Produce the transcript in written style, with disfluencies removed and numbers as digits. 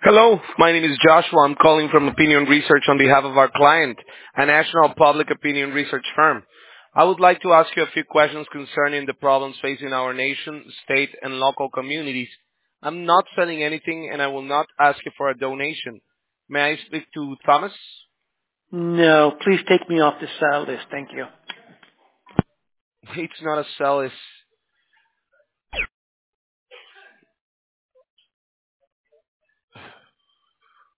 Hello, my name is Joshua. I'm calling from Opinion Research on behalf of our client, a national public opinion research firm. I would like to ask you a few questions concerning the problems facing our nation, state, and local communities. I'm not selling anything, and I will not ask you for a donation. May I speak to Thomas? No, please take me off the sale list. Thank you. It's not a sell list.